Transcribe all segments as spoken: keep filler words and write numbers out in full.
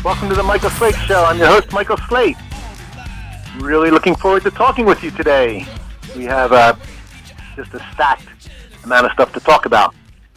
Welcome to the Michael Slate Show. I'm your host, Michael Slate. Really looking forward to talking with you today. We have uh, just a stacked amount of stuff to talk about.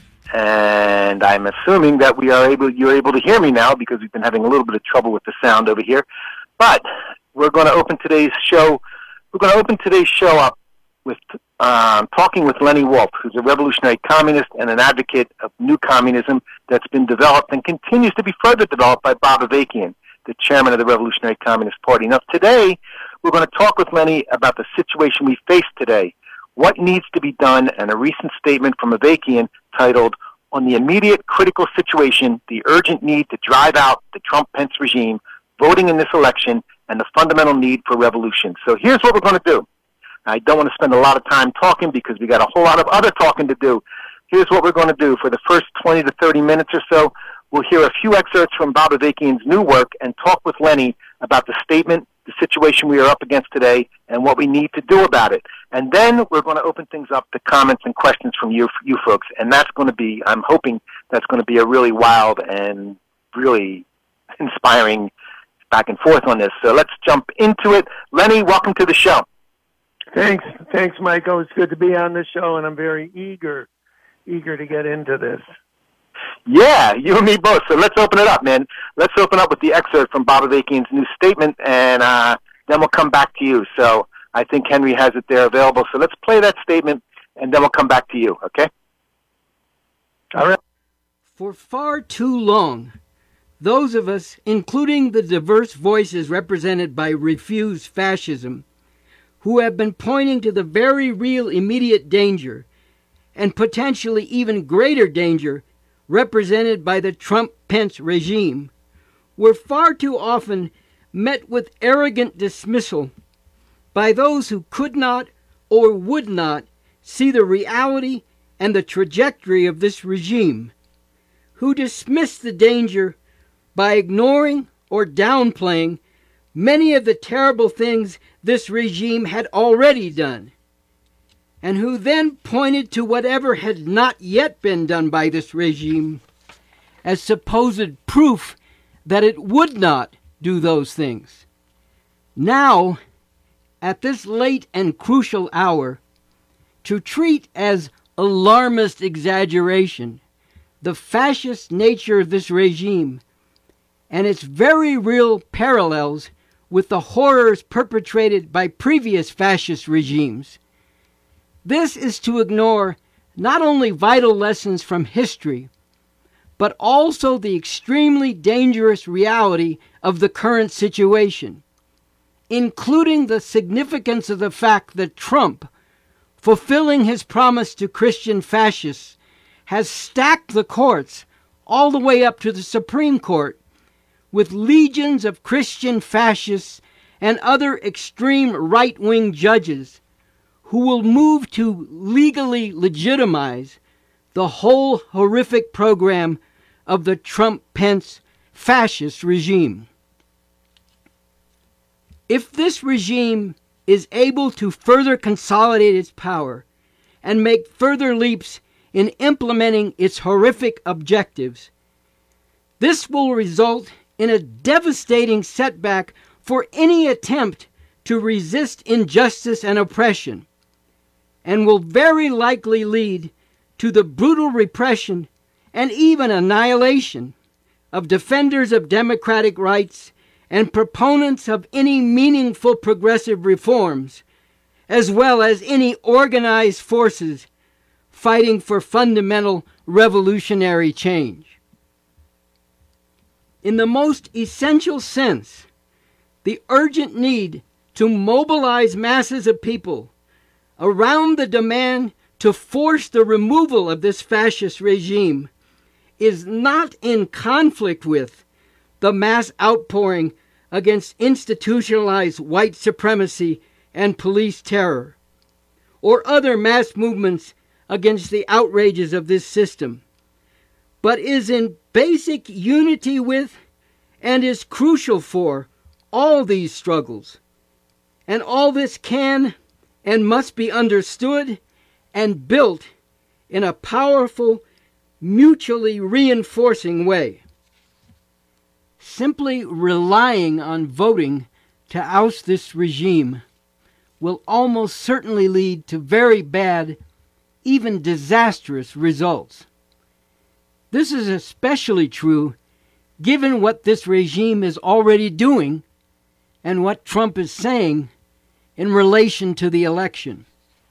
And I'm assuming that we are able, you're able to hear me now because we've been having a little bit of trouble with the sound over here. But we're going to open today's show. We're going to open today's show up with um, talking with Lenny Wolf, who's a revolutionary communist and an advocate of new communism that's been developed and continues to be further developed by Bob Avakian, the chairman of the Revolutionary Communist Party. Now, today, we're going to talk with Lenny about the situation we face today, what needs to be done, and a recent statement from Avakian titled, "On the Immediate Critical Situation, the Urgent Need to Drive Out the Trump-Pence Regime, Voting in this Election, and the Fundamental Need for Revolution." So here's what we're going to do. I don't want to spend a lot of time talking because we got a whole lot of other talking to do. Here's what we're going to do. For the first twenty to thirty minutes or so, we'll hear a few excerpts from Bob Avakian's new work and talk with Lenny about the statement, the situation we are up against today, and what we need to do about it. And then we're going to open things up to comments and questions from you, you folks. And that's going to be, I'm hoping that's going to be a really wild and really inspiring back and forth on this. So let's jump into it. Lenny, welcome to the show. Thanks. Thanks, Michael. It's good to be on the show, and I'm very eager, eager to get into this. Yeah, you and me both. So let's open it up, man. Let's open up with the excerpt from Bob Avakian's new statement, and uh, then we'll come back to you. So I think Henry has it there available. So let's play that statement, and then we'll come back to you, okay? All right. For far too long, those of us, including the diverse voices represented by Refuse Fascism, who have been pointing to the very real immediate danger and potentially even greater danger represented by the Trump-Pence regime, were far too often met with arrogant dismissal by those who could not or would not see the reality and the trajectory of this regime, who dismissed the danger by ignoring or downplaying many of the terrible things this regime had already done, and who then pointed to whatever had not yet been done by this regime as supposed proof that it would not do those things. Now, at this late and crucial hour, to treat as alarmist exaggeration the fascist nature of this regime and its very real parallels with the horrors perpetrated by previous fascist regimes. This is to ignore not only vital lessons from history, but also the extremely dangerous reality of the current situation, including the significance of the fact that Trump, fulfilling his promise to Christian fascists, has stacked the courts all the way up to the Supreme Court with legions of Christian fascists and other extreme right-wing judges who will move to legally legitimize the whole horrific program of the Trump-Pence fascist regime. If this regime is able to further consolidate its power and make further leaps in implementing its horrific objectives, this will result in a devastating setback for any attempt to resist injustice and oppression, and will very likely lead to the brutal repression and even annihilation of defenders of democratic rights and proponents of any meaningful progressive reforms, as well as any organized forces fighting for fundamental revolutionary change. In the most essential sense, the urgent need to mobilize masses of people around the demand to force the removal of this fascist regime is not in conflict with the mass outpouring against institutionalized white supremacy and police terror, or other mass movements against the outrages of this system, but is in basic unity with and is crucial for all these struggles. And all this can and must be understood and built in a powerful, mutually reinforcing way. simply relying on voting to oust this regime will almost certainly lead to very bad, even disastrous results. This is especially true given what this regime is already doing and what Trump is saying in relation to the election.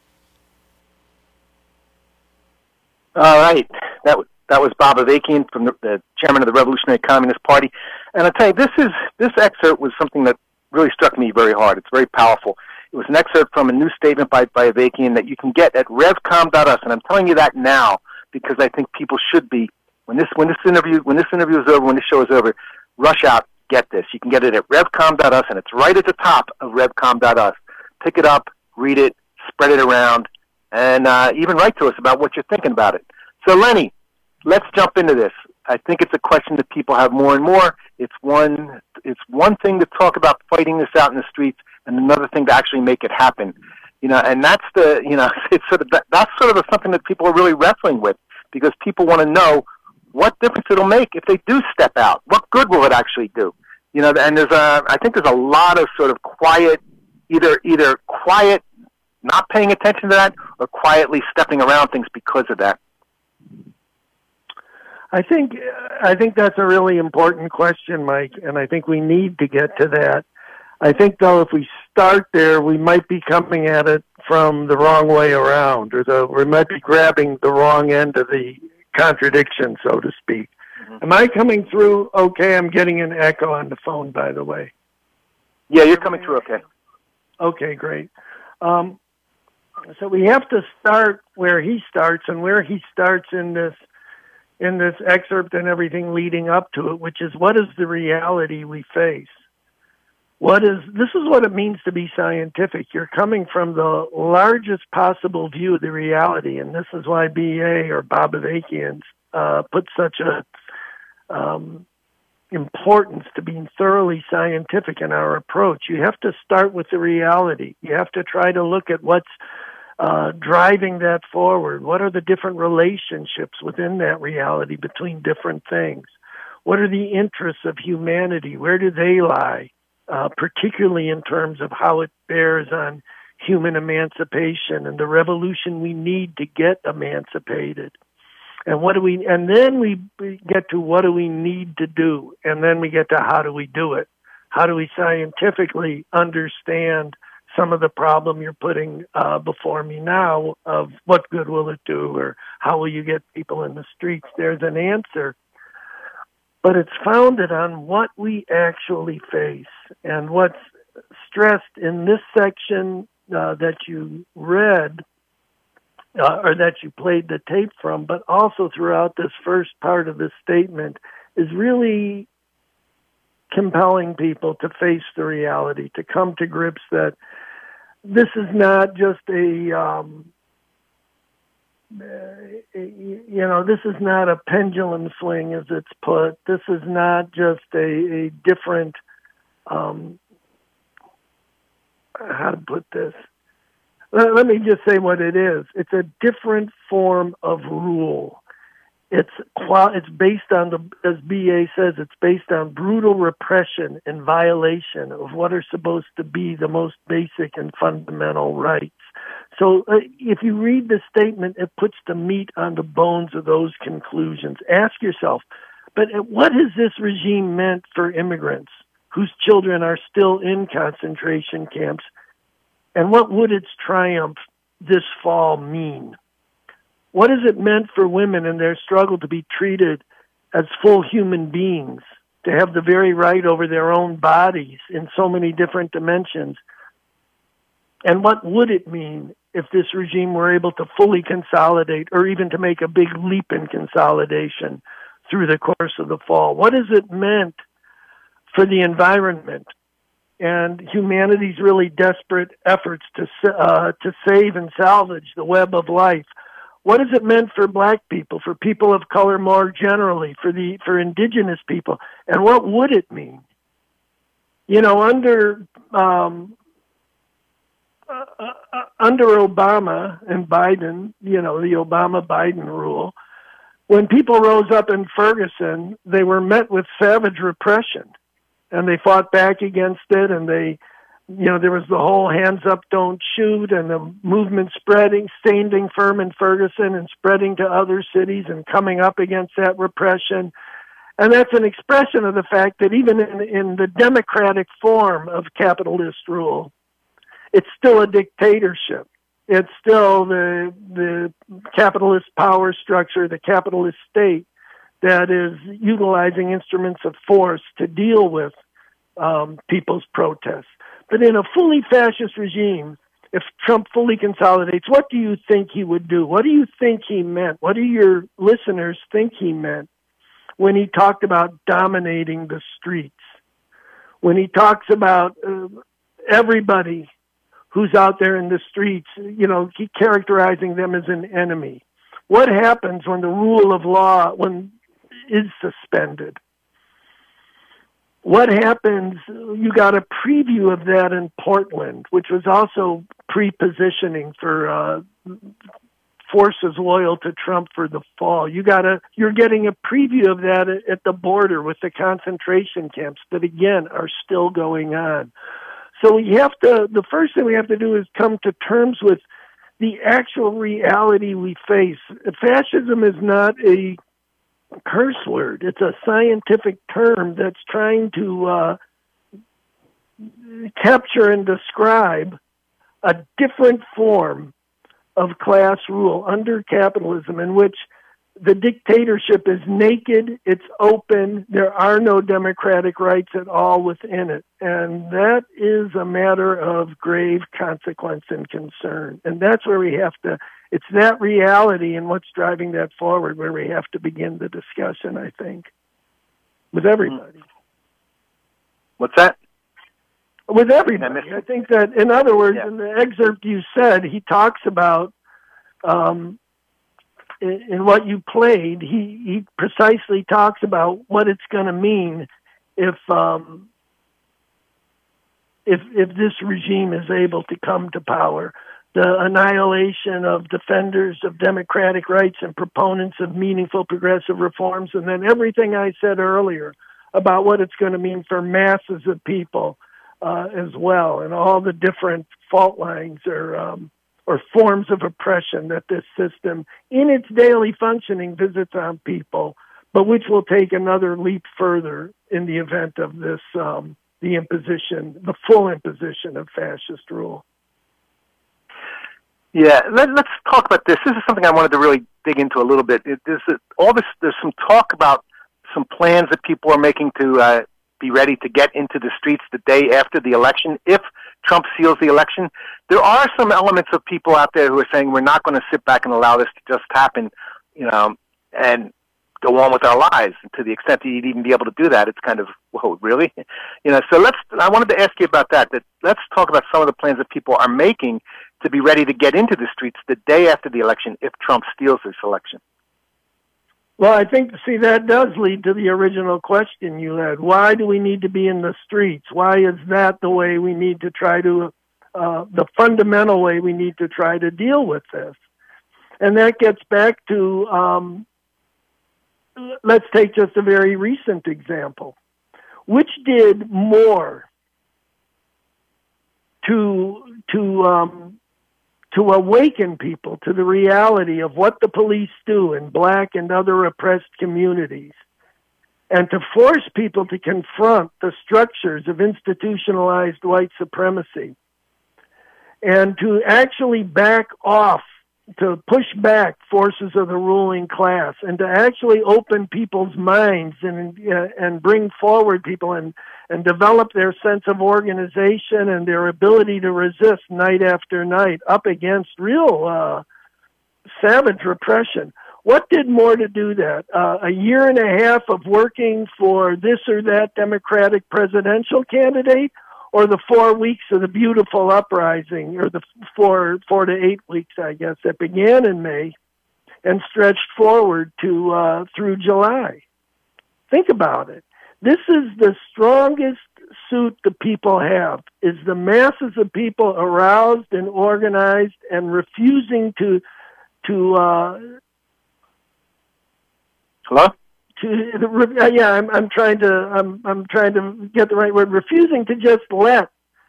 All right. That was, that was Bob Avakian, from the, the chairman of the Revolutionary Communist Party. And I'll tell you, this is this excerpt was something that really struck me very hard. It's very powerful. It was an excerpt from a new statement by, by Avakian that you can get at revcom dot us, and I'm telling you that now because I think people should be, when this when this interview when this interview is over, when this show is over, rush out, get this. You can get it at revcom dot us, and it's right at the top of revcom dot us. Pick it up, read it, spread it around, and uh, even write to us about what you're thinking about it. So, Lenny, let's jump into this. I think it's a question that people have more and more. It's one it's one thing to talk about fighting this out in the streets, and another thing to actually make it happen. You know, and that's the you know it's sort of that, that's sort of something that people are really wrestling with, because people want to know what difference it'll make if they do step out. What good will it actually do? You know, and there's a I think there's a lot of sort of quiet, either either quiet, not paying attention to that, or quietly stepping around things because of that. I think I think that's a really important question, Mike, and I think we need to get to that. I think, though, if we start there, we might be coming at it from the wrong way around, or the, we might be grabbing the wrong end of the contradiction, so to speak. Mm-hmm. Am I coming through okay? I'm getting an echo on the phone, by the way. Yeah, you're coming through okay. Okay, great. Um, so we have to start where he starts, and where he starts in this in this excerpt and everything leading up to it, which is, what is the reality we face? What is this is what it means to be scientific. You're coming from the largest possible view of the reality, and this is why B A or Bob Avakian uh, put such a um, importance to being thoroughly scientific in our approach. You have to start with the reality. You have to try to look at what's Uh, driving that forward. What are the different relationships within that reality between different things? What are the interests of humanity? Where do they lie, uh, particularly in terms of how it bears on human emancipation and the revolution we need to get emancipated? And what do we? And then we get to what do we need to do, and then we get to how do we do it? How do we scientifically understand some of the problem you're putting uh, before me now of what good will it do, or how will you get people in the streets? There's an answer, but it's founded on what we actually face. And what's stressed in this section uh, that you read, uh, or that you played the tape from, but also throughout this first part of the statement, is really compelling people to face the reality, to come to grips that this is not just a, um, you know, this is not a pendulum swing, as it's put. This is not just a, a different, um, how to put this? Let, let me just say what it is. It's a different form of rule. It's it's based on, the, as B A says, it's based on brutal repression and violation of what are supposed to be the most basic and fundamental rights. So uh, if you read the statement, it puts the meat on the bones of those conclusions. Ask yourself, but what has this regime meant for immigrants whose children are still in concentration camps? And what would its triumph this fall mean? What has it meant for women in their struggle to be treated as full human beings, to have the very right over their own bodies in so many different dimensions? And what would it mean if this regime were able to fully consolidate, or even to make a big leap in consolidation through the course of the fall? What has it meant for the environment and humanity's really desperate efforts to uh, to save and salvage the web of life? What has it meant for black people, for people of color more generally, for the for indigenous people? And what would it mean? You know, under um, uh, uh, under Obama and Biden, you know, the Obama-Biden rule, when people rose up in Ferguson, they were met with savage repression, and they fought back against it, and they, you know, there was the whole hands up, don't shoot, and the movement spreading, standing firm in Ferguson and spreading to other cities and coming up against that repression. And that's an expression of the fact that even in, in the democratic form of capitalist rule, it's still a dictatorship. It's still the the capitalist power structure, the capitalist state that is utilizing instruments of force to deal with um, people's protests. But in a fully fascist regime, if Trump fully consolidates, what do you think he would do? What do you think he meant? What do your listeners think he meant when he talked about dominating the streets? When he talks about uh, everybody who's out there in the streets, you know, he characterizing them as an enemy. What happens when the rule of law when is suspended? What happens? You got a preview of that in Portland, which was also pre-positioning for uh, forces loyal to Trump for the fall. You got a, you're getting a preview of that at, at the border with the concentration camps that again are still going on. So we have to, the first thing we have to do is come to terms with the actual reality we face. Fascism is not a curse word. It's a scientific term that's trying to uh, capture and describe a different form of class rule under capitalism in which the dictatorship is naked, it's open, there are no democratic rights at all within it. And that is a matter of grave consequence and concern. And that's where we have to, it's that reality and what's driving that forward where we have to begin the discussion, I think, with everybody. What's that? With everybody. I think that, in other words, yeah. in the excerpt you said, he talks about, um, in, in what you played, he, he precisely talks about what it's going to mean if, um, if, if this regime is able to come to power. The annihilation of defenders of democratic rights and proponents of meaningful progressive reforms, and then everything I said earlier about what it's going to mean for masses of people uh, as well, and all the different fault lines or um, or forms of oppression that this system, in its daily functioning, visits on people, but which will take another leap further in the event of this, um, the imposition, the full imposition of fascist rule. Yeah, let, let's talk about this. This is something I wanted to really dig into a little bit. It, there's all this. There's some talk about some plans that people are making to uh, be ready to get into the streets the day after the election if Trump seals the election. There are some elements of people out there who are saying we're not going to sit back and allow this to just happen, you know, and go on with our lives. And to the extent that you'd even be able to do that, it's kind of, whoa, really? You know, so let's. I wanted to ask you about that. That let's talk about some of the plans that people are making to be ready to get into the streets the day after the election if Trump steals this election. Well, I think, see, that does lead to the original question you had. Why do we need to be in the streets? Why is that the way we need to try to, uh, the fundamental way we need to try to deal with this? And that gets back to, um, let's take just a very recent example. Which did more to, to, um, to awaken people to the reality of what the police do in black and other oppressed communities, and to force people to confront the structures of institutionalized white supremacy, and to actually back off, to push back forces of the ruling class, and to actually open people's minds and uh, and bring forward people and and develop their sense of organization and their ability to resist night after night up against real uh, savage repression. What did more to do that? Uh, a year and a half of working for this or that Democratic presidential candidate, or the four weeks of the beautiful uprising, or the four, four to eight weeks, I guess, that began in May and stretched forward to uh, through July? Think about it. This is the strongest suit the people have, is the masses of people aroused and organized and refusing to to uh, Hello? To, yeah, I'm, I'm trying to I'm I'm trying to get the right word. Refusing to just let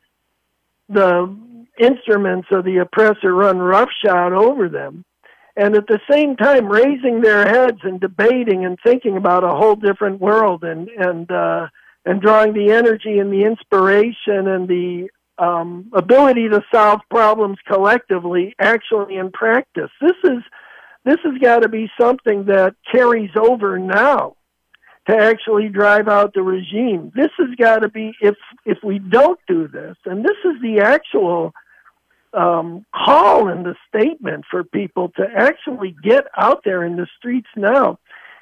the instruments of the oppressor run roughshod over them, and at the same time raising their heads and debating and thinking about a whole different world, and and uh, and drawing the energy and the inspiration and the um, ability to solve problems collectively, actually in practice. This is this has got to be something that carries over now to actually drive out the regime. This has got to be, if if we don't do this, and this is the actual um, call in the statement for people to actually get out there in the streets now.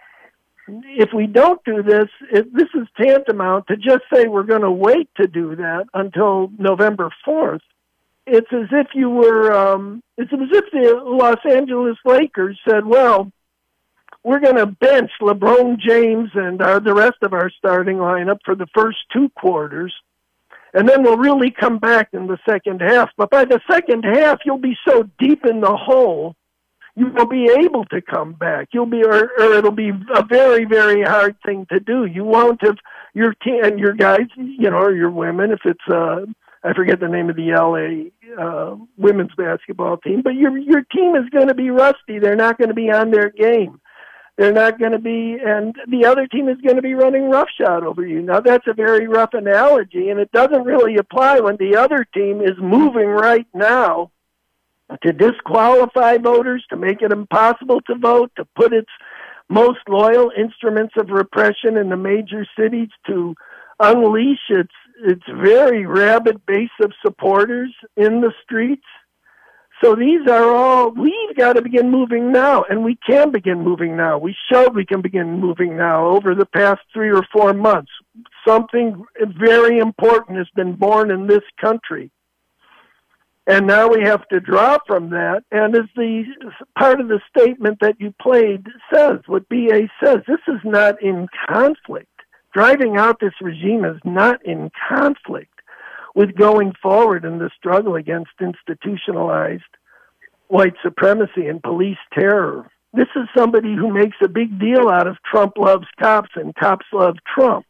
If we don't do this, it, this is tantamount to just say we're going to wait to do that until November fourth. It's as if you were, um, it's as if the Los Angeles Lakers said, well, we're going to bench LeBron James and our, the rest of our starting lineup for the first two quarters, and then we'll really come back in the second half. But by the second half, you'll be so deep in the hole, you won't be able to come back. You'll be, or, or it'll be a very, very hard thing to do. You won't have your team and your guys, you know, or your women, if it's, uh, I forget the name of the L A uh, women's basketball team, but your your team is going to be rusty. They're not going to be on their game. They're not going to be, and the other team is going to be running roughshod over you. Now, that's a very rough analogy, and it doesn't really apply when the other team is moving right now to disqualify voters, to make it impossible to vote, to put its most loyal instruments of repression in the major cities, to unleash its its very rabid base of supporters in the streets. So these are all, we've got to begin moving now, and we can begin moving now. We showed we can begin moving now over the past three or four months. Something very important has been born in this country. And now we have to draw from that. And as the part of the statement that you played says, what B A says, this is not in conflict. Driving out this regime is not in conflict with going forward in the struggle against institutionalized white supremacy and police terror. This is somebody who makes a big deal out of Trump loves cops and cops love Trump.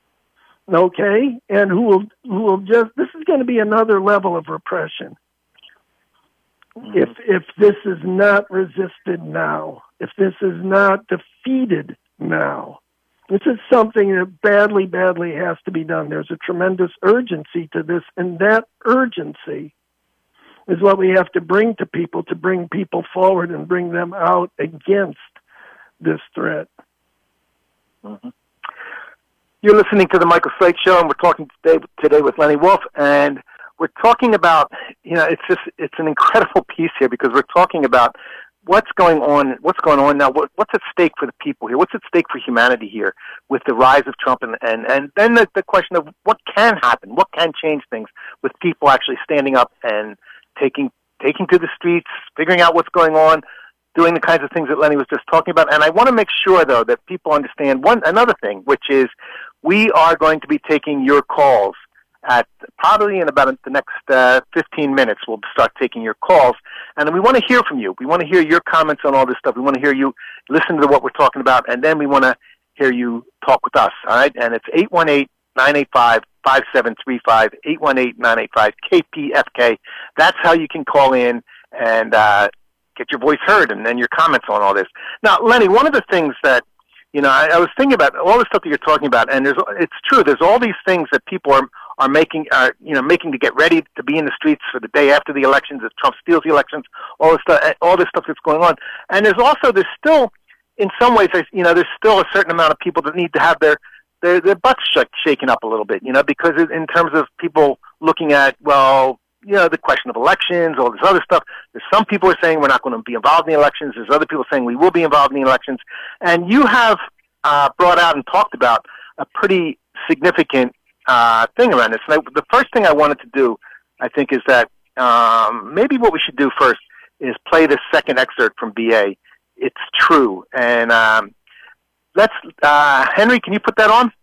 Okay? And who will who will just, this is going to be another level of repression. If if this is not resisted now, if this is not defeated now, this is something that badly, badly has to be done. There's a tremendous urgency to this, and that urgency is what we have to bring to people, to bring people forward and bring them out against this threat. Mm-hmm. You're listening to the Michael Slate Show, and we're talking today, today with Lenny Wolf, and we're talking about, you know, it's just, it's an incredible piece here because we're talking about what's going on, what's going on now, what, what's at stake for the people here, what's at stake for humanity here with the rise of Trump, and, and, and then the, the question of what can happen, what can change things with people actually standing up and taking taking to the streets, figuring out what's going on, doing the kinds of things that Lenny was just talking about. And I want to make sure, though, that people understand one another thing, which is we are going to be taking your calls at probably in about the next uh, fifteen minutes. We'll start taking your calls, and then we want to hear from you. We want to hear your comments on all this stuff. We want to hear you listen to what we're talking about, and then we want to hear you talk with us, all right? And it's eight one eight, nine eight five, five seven three five, eight one eight, nine eight five, K P F K. That's how you can call in and uh, get your voice heard and then your comments on all this. Now, Lenny, one of the things that, you know, I, I was thinking about all the stuff that you're talking about, and there's, it's true, there's all these things that people are are making, uh, you know, making to get ready to be in the streets for the day after the elections, if Trump steals the elections, all this stuff, all this stuff that's going on. And there's also, there's still, in some ways, you know, there's still a certain amount of people that need to have their, their, their butts sh- shaken up a little bit, you know, because in terms of people looking at, well, you know, the question of elections, all this other stuff, there's some people are saying we're not going to be involved in the elections. There's other people saying we will be involved in the elections. And you have uh, brought out and talked about a pretty significant uh, thing around this. And I, the first thing I wanted to do, I think, is that um, maybe what we should do first is play this second excerpt from B A. It's true. And um, let's, uh, Henry, can you put that on?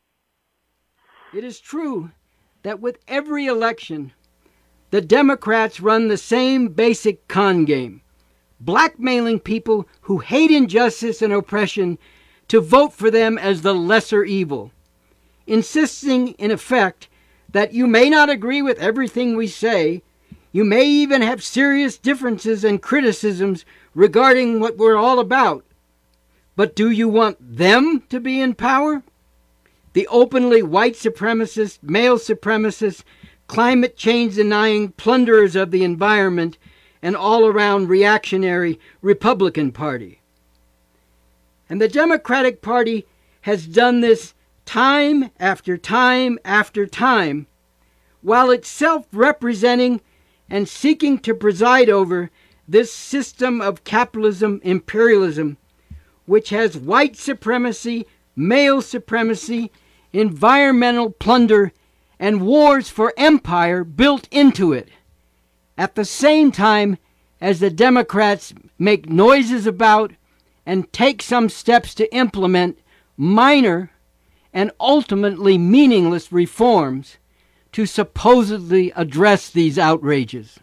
It is true that with every election, the Democrats run the same basic con game, blackmailing people who hate injustice and oppression to vote for them as the lesser evil, insisting, in effect, that you may not agree with everything we say, you may even have serious differences and criticisms regarding what we're all about, but do you want them to be in power? The openly white supremacist, male supremacist, climate change denying plunderers of the environment, and all-around reactionary Republican Party. And the Democratic Party has done this time after time after time, while itself representing and seeking to preside over this system of capitalism imperialism, which has white supremacy, male supremacy, environmental plunder, and wars for empire built into it, at the same time as the Democrats make noises about and take some steps to implement minor and ultimately meaningless reforms to supposedly address these outrages.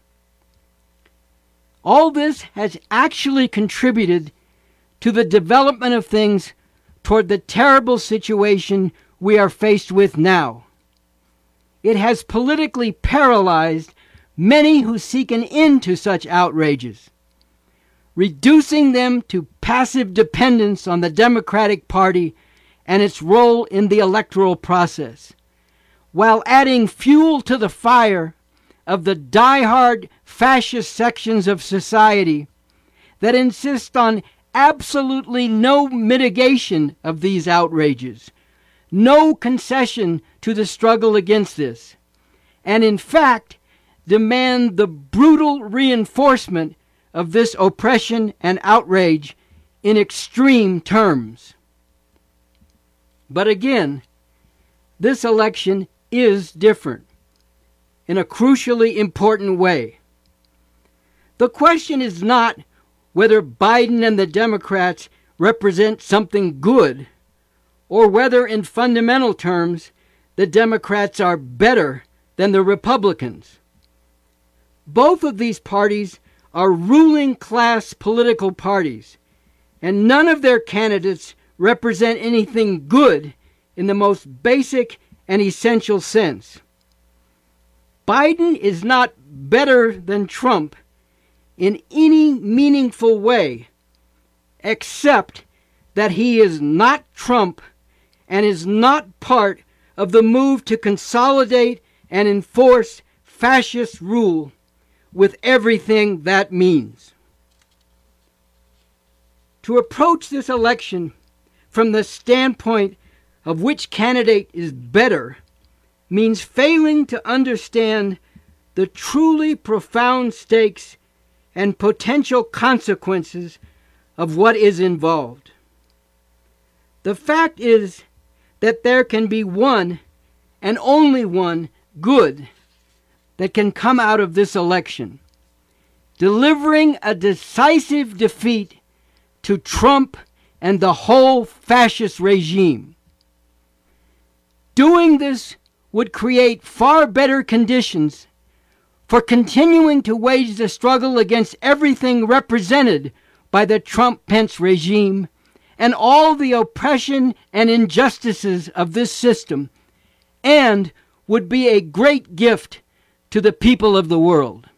All this has actually contributed to the development of things toward the terrible situation we are faced with now. It has politically paralyzed many who seek an end to such outrages, reducing them to passive dependence on the Democratic Party and its role in the electoral process, while adding fuel to the fire of the die-hard fascist sections of society that insist on absolutely no mitigation of these outrages, no concession to the struggle against this, and in fact demand the brutal reinforcement of this oppression and outrage in extreme terms. But again, this election is different in a crucially important way. The question is not whether Biden and the Democrats represent something good, or whether in fundamental terms the Democrats are better than the Republicans. Both of these parties are ruling class political parties, and none of their candidates represent anything good in the most basic and essential sense. Biden is not better than Trump in any meaningful way, except that he is not Trump and is not part of the move to consolidate and enforce fascist rule with everything that means. To approach this election from the standpoint of which candidate is better means failing to understand the truly profound stakes and potential consequences of what is involved. The fact is that there can be one and only one good that can come out of this election, delivering a decisive defeat to Trump and the whole fascist regime. Doing this would create far better conditions for continuing to wage the struggle against everything represented by the Trump-Pence regime and all the oppression and injustices of this system, and would be a great gift to the people of the world.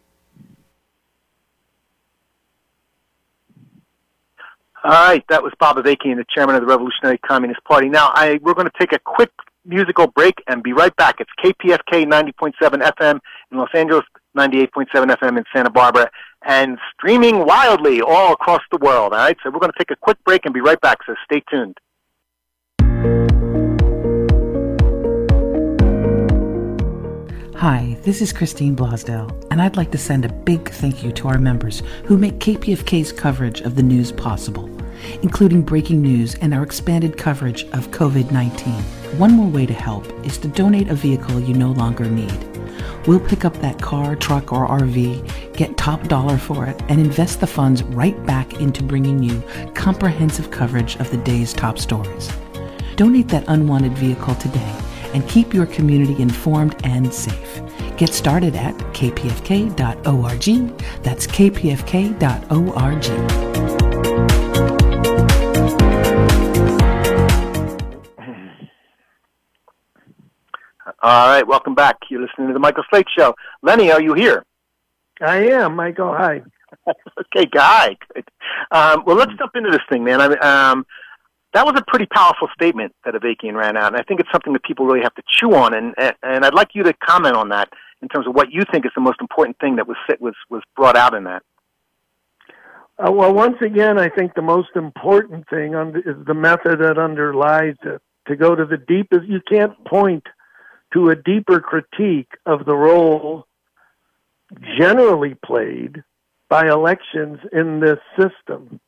All right, that was Bob Avakian, the chairman of the Revolutionary Communist Party. Now, I, we're going to take a quick musical break and be right back. It's K P F K ninety point seven F M in Los Angeles, ninety-eight point seven F M in Santa Barbara, and streaming wildly all across the world. All right, so we're going to take a quick break and be right back, so stay tuned. Hi, this is Christine Blosdell, and I'd like to send a big thank you to our members who make K P F K's coverage of the news possible, including breaking news and our expanded coverage of covid nineteen. One more way to help is to donate a vehicle you no longer need. We'll pick up that car, truck, or R V, get top dollar for it, and invest the funds right back into bringing you comprehensive coverage of the day's top stories. Donate that unwanted vehicle today and keep your community informed and safe. Get started at k p f k dot org. That's k p f k dot org. All right, welcome back. You're listening to the Michael Slate Show. Lenny, are you here? I am, Michael. Hi. Okay, guy. Good. Um, well, let's jump into this thing, man. I mean, um, that was a pretty powerful statement that Avakian ran out, and I think it's something that people really have to chew on. And and I'd like you to comment on that in terms of what you think is the most important thing that was was was brought out in that. Uh, well, once again, I think the most important thing is the method that underlies it. To go to the deepest, you can't point to a deeper critique of the role generally played by elections in this system.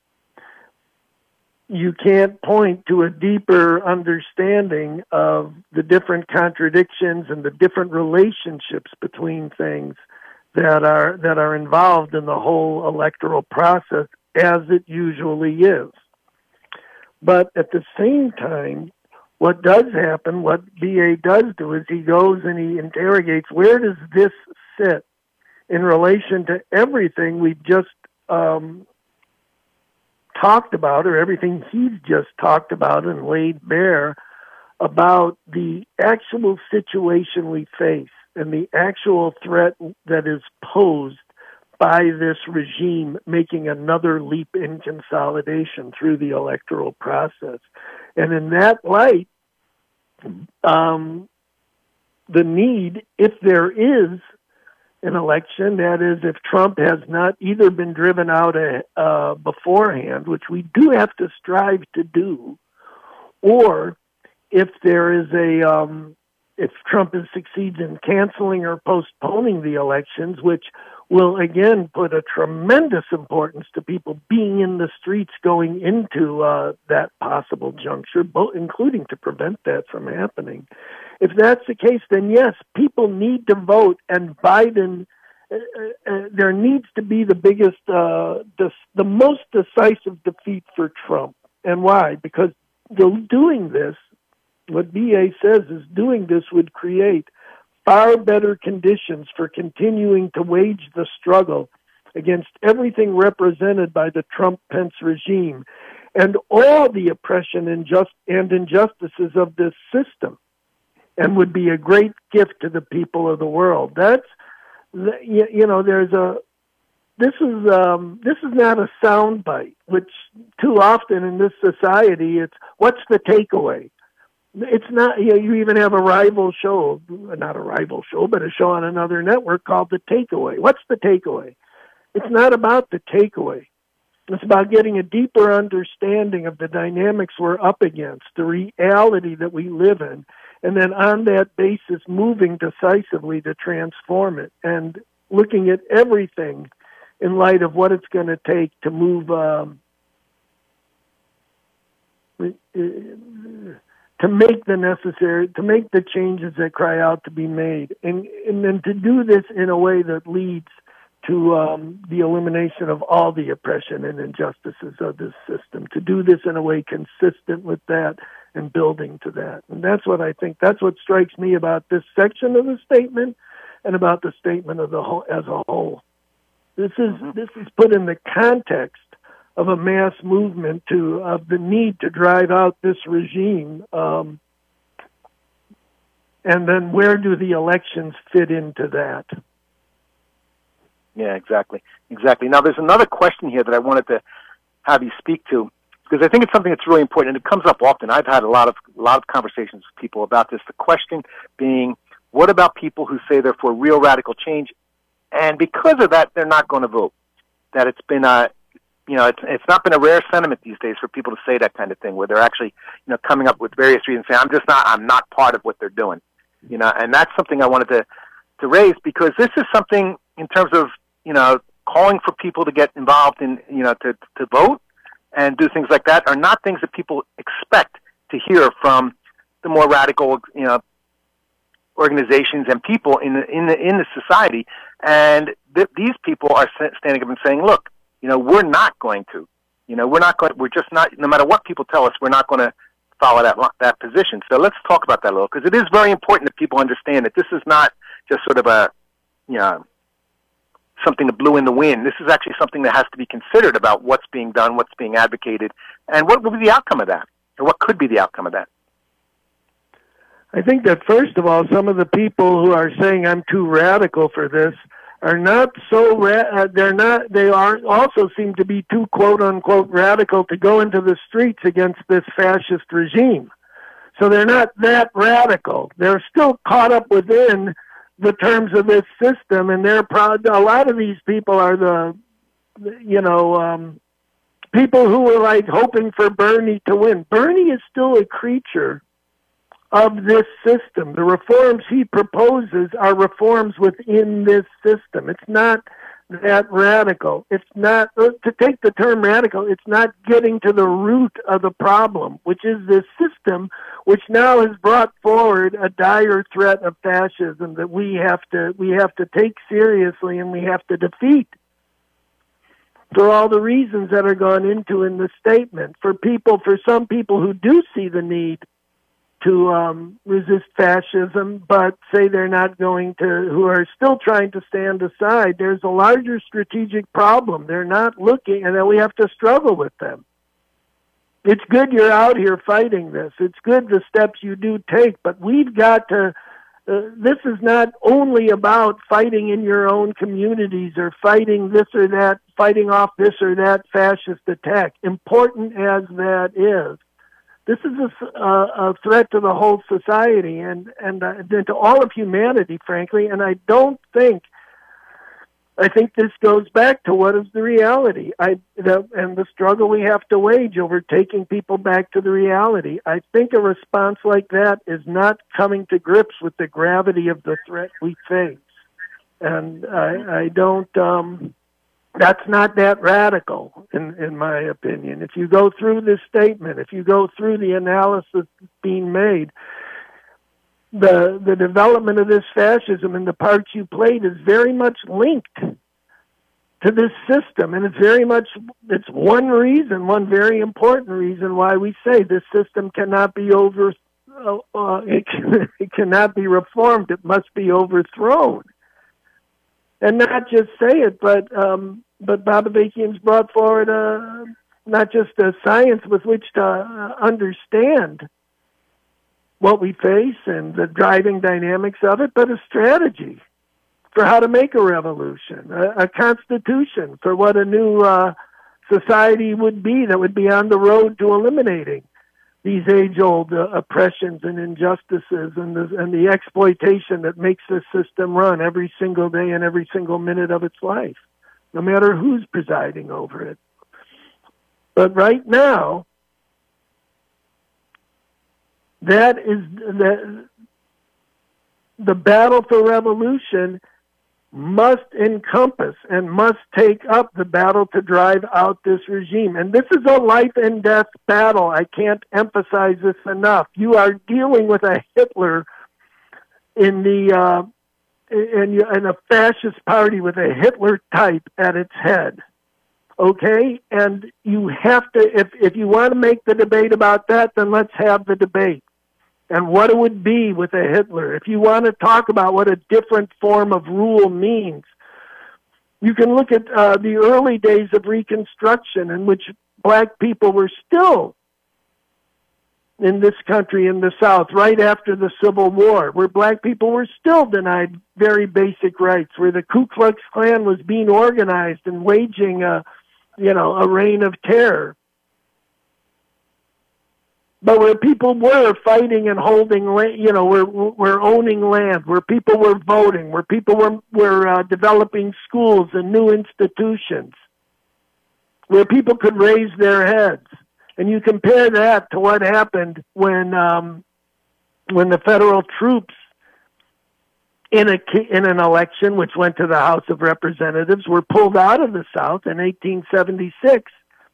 You can't point to a deeper understanding of the different contradictions and the different relationships between things that are that are involved in the whole electoral process, as it usually is. But at the same time, what does happen, what B A does do, is he goes and he interrogates, where does this sit in relation to everything we've just um, talked about, or everything he's just talked about and laid bare about the actual situation we face and the actual threat that is posed by this regime making another leap in consolidation through the electoral process. And in that light, um, the need, if there is an election, that is, if Trump has not either been driven out uh, beforehand, which we do have to strive to do, or if there is a, um, if Trump is, succeeds in canceling or postponing the elections, which will again put a tremendous importance to people being in the streets going into uh, that possible juncture, both, including to prevent that from happening. If that's the case, then yes, people need to vote, and Biden, uh, uh, there needs to be the biggest, uh, the, the most decisive defeat for Trump. And why? Because the, doing this, what B A says is doing this would create far better conditions for continuing to wage the struggle against everything represented by the Trump-Pence regime and all the oppression and, just, and injustices of this system, and would be a great gift to the people of the world. That's, you know, there's a, this is um, this is not a soundbite, which too often in this society, it's, what's the takeaway? It's not, you know, you even have a rival show, not a rival show, but a show on another network called The Takeaway. What's the takeaway? It's not about the takeaway. It's about getting a deeper understanding of the dynamics we're up against, the reality that we live in, and then on that basis moving decisively to transform it and looking at everything in light of what it's going to take to move um, to make the necessary, to make the changes that cry out to be made, and and then to do this in a way that leads to um, the elimination of all the oppression and injustices of this system, to do this in a way consistent with that and building to that. And that's what I think, that's what strikes me about this section of the statement and about the statement of the whole, as a whole. This is, mm-hmm. this is put in the context of a mass movement to of the need to drive out this regime, um, and then where do the elections fit into that? Yeah, exactly, exactly. Now, there's another question here that I wanted to have you speak to, because I think it's something that's really important, and it comes up often. I've had a lot of a lot of conversations with people about this. The question being, what about people who say they're for real radical change, and because of that, they're not going to vote? That it's been a You know, it's it's not been a rare sentiment these days for people to say that kind of thing, where they're actually, you know, coming up with various reasons, saying, "I'm just not, I'm not part of what they're doing," you know. And that's something I wanted to to raise, because this is something in terms of, you know, calling for people to get involved in, you know, to to vote and do things like that are not things that people expect to hear from the more radical, you know, organizations and people in the in the in the society. And th- these people are standing up and saying, "Look, you know, we're not going to, you know, we're not going, we're just not, no matter what people tell us, we're not going to follow that that position." So let's talk about that a little, because it is very important that people understand that this is not just sort of a, you know, something that blew in the wind. This is actually something that has to be considered about what's being done, what's being advocated, and what will be the outcome of that, or what could be the outcome of that. I think that, first of all, some of the people who are saying I'm too radical for this are not so, ra- uh, they're not, they are also seem to be too quote unquote radical to go into the streets against this fascist regime. So they're not that radical. They're still caught up within the terms of this system, and they're proud. A lot of these people are the, you know, um, people who were like hoping for Bernie to win. Bernie is still a creature of this system. The reforms he proposes are reforms within this system. It's not that radical. It's not, to take the term radical, it's not getting to the root of the problem, which is this system, which now has brought forward a dire threat of fascism that we have to, we have to take seriously and we have to defeat. For all the reasons that are gone into in the statement, for people, for some people who do see the need to um, resist fascism, but say they're not going to, who are still trying to stand aside, there's a larger strategic problem. They're not looking, and then we have to struggle with them. It's good you're out here fighting this. It's good the steps you do take, but we've got to, uh, this is not only about fighting in your own communities or fighting this or that, fighting off this or that fascist attack, important as that is. This is a, uh, a threat to the whole society and and uh, to all of humanity, frankly. And I don't think, I think this goes back to what is the reality, I the, and the struggle we have to wage over taking people back to the reality. I think a response like that is not coming to grips with the gravity of the threat we face, and I, I don't. Um, That's not that radical, in, in my opinion. If you go through this statement, if you go through the analysis being made, the the development of this fascism and the part you played is very much linked to this system, and it's very much, it's one reason, one very important reason why we say this system cannot be over, uh, uh, it, can, it cannot be reformed, it must be overthrown. And not just say it, but um, but Babavikian's brought forward uh, not just a science with which to uh, understand what we face and the driving dynamics of it, but a strategy for how to make a revolution, a, a constitution for what a new uh, society would be that would be on the road to eliminating these age-old uh, oppressions and injustices and the, and the exploitation that makes this system run every single day and every single minute of its life, no matter who's presiding over it. But right now, that is the, the battle for revolution must encompass and must take up the battle to drive out this regime. And this is a life and death battle. I can't emphasize this enough. You are dealing with a Hitler in the uh, in, in a fascist party with a Hitler type at its head. Okay? And you have to, if, if you want to make the debate about that, then let's have the debate. And what it would be with a Hitler. If you want to talk about what a different form of rule means, you can look at uh, the early days of Reconstruction in which black people were still in this country in the South right after the Civil War, where black people were still denied very basic rights, where the Ku Klux Klan was being organized and waging a, you know, a reign of terror. But where people were fighting and holding, you know, were were owning land, where people were voting, where people were were uh, developing schools and new institutions, where people could raise their heads, and you compare that to what happened when um, when the federal troops in a in an election, which went to the House of Representatives, were pulled out of the South in eighteen seventy-six.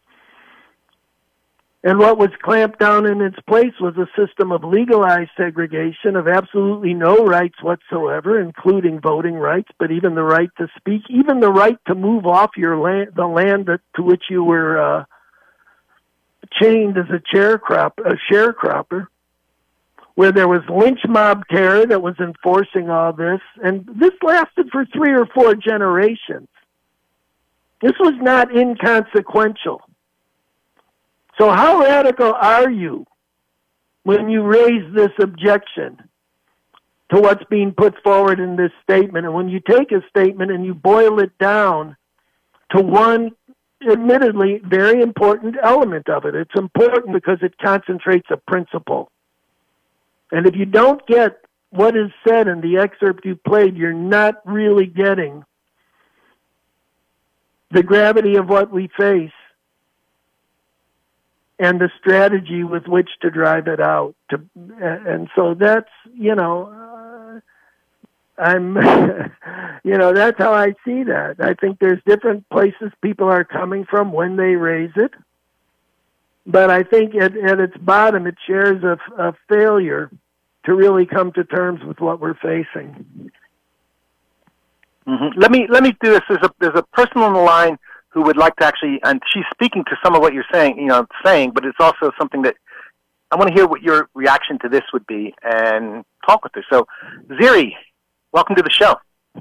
And what was clamped down in its place was a system of legalized segregation, of absolutely no rights whatsoever, including voting rights, but even the right to speak, even the right to move off your land, the land that, to which you were uh, chained as a sharecrop, a sharecropper, where there was lynch mob terror that was enforcing all this. And this lasted for three or four generations. This was not inconsequential. So how radical are you when you raise this objection to what's being put forward in this statement, and when you take a statement and you boil it down to one, admittedly, very important element of it. It's important because it concentrates a principle. And if you don't get what is said in the excerpt you played, you're not really getting the gravity of what we face and the strategy with which to drive it out. To, and so that's, you know, uh, I'm, you know, that's how I see that. I think there's different places people are coming from when they raise it. But I think at, at its bottom, it shares a, a failure to really come to terms with what we're facing. Mm-hmm. Let me let me do this. There's a there's a person on the line who would like to actually, and she's speaking to some of what you're saying, you know, saying, but it's also something that I want to hear what your reaction to this would be and talk with her. So, Ziri, welcome to the show.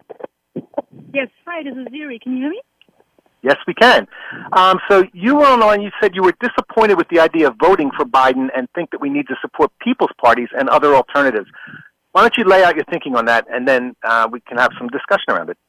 Yes, hi, this is Ziri. Can you hear me? Yes, we can. Um, so you were on the line, you said you were disappointed with the idea of voting for Biden and think that we need to support people's parties and other alternatives. Why don't you lay out your thinking on that, and then uh, we can have some discussion around it.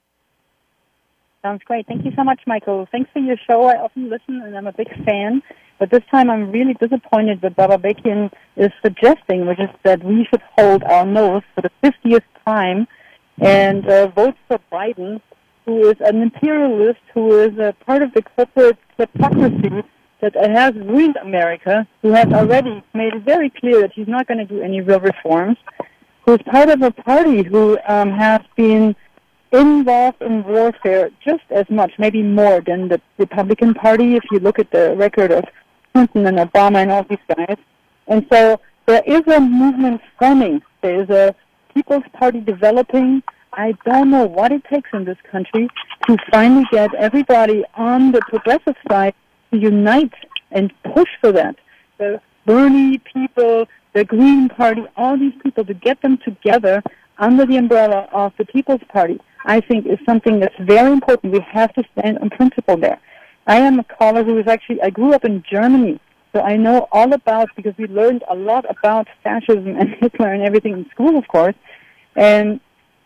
Sounds great. Thank you so much, Michael. Thanks for your show. I often listen, and I'm a big fan. But this time I'm really disappointed what Baba Bakian is suggesting, which is that we should hold our nose for the fiftieth time and uh, vote for Biden, who is an imperialist, who is a part of the corporate kleptocracy that has ruined America, who has already made it very clear that he's not going to do any real reforms, who is part of a party who um, has been involved in warfare just as much, maybe more than the Republican Party, if you look at the record of Clinton and Obama and all these guys. And so there is a movement forming. There is a People's Party developing. I don't know what it takes in this country to finally get everybody on the progressive side to unite and push for that. The Bernie people, the Green Party, all these people, to get them together under the umbrella of the People's Party, I think is something that's very important. We have to stand on principle there. I am a caller who is actually, I grew up in Germany, so I know all about, because we learned a lot about fascism and Hitler and everything in school, of course. And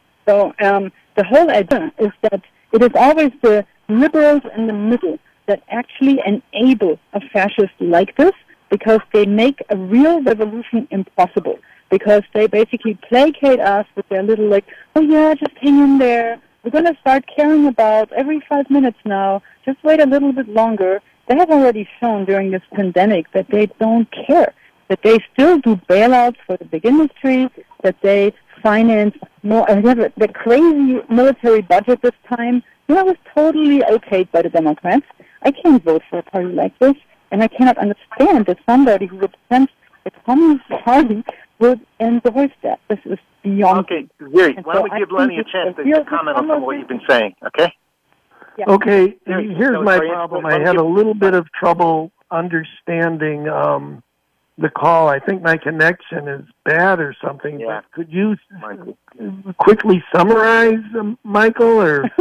so um, the whole idea is that it is always the liberals in the middle that actually enable a fascist like this, because they make a real revolution impossible. Because they basically placate us with their little, like, oh yeah, just hang in there. We're going to start caring about every five minutes now. Just wait a little bit longer. They have already shown during this pandemic that they don't care, that they still do bailouts for the big industry, that they finance more. I have the crazy military budget this time. You know, was totally okayed by the Democrats. I can't vote for a party like this, and I cannot understand that somebody who represents the Communist Party would endorse that. This is beyond. Okay, Ziri, why don't we so give Lenny a chance to, to comment on some of what you've been saying, okay? Yeah. Okay, Ziri, here's so my sorry, problem. why I don't had you- a little bit of trouble understanding um, the call. I think my connection is bad or something. Yeah. But could you Michael. quickly summarize, um, Michael, or...